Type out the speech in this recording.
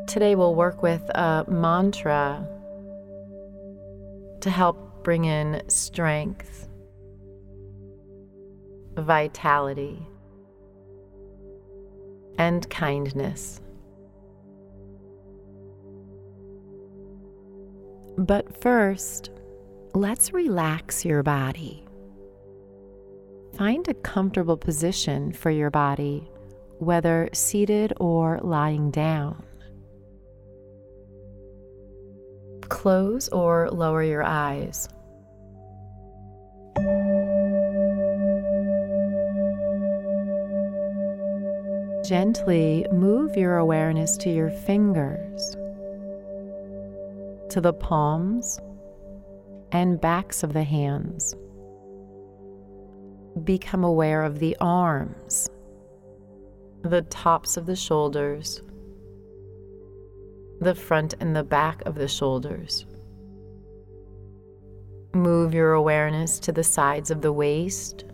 Today we'll work with a mantra to help bring in strength, vitality, and kindness. But first, let's relax your body. Find a comfortable position for your body, whether seated or lying down. Close or lower your eyes. Gently move your awareness to your fingers, to the palms and backs of the hands. Become aware of the arms, the tops of the shoulders, the front and the back of the shoulders. Move your awareness to the sides of the waist,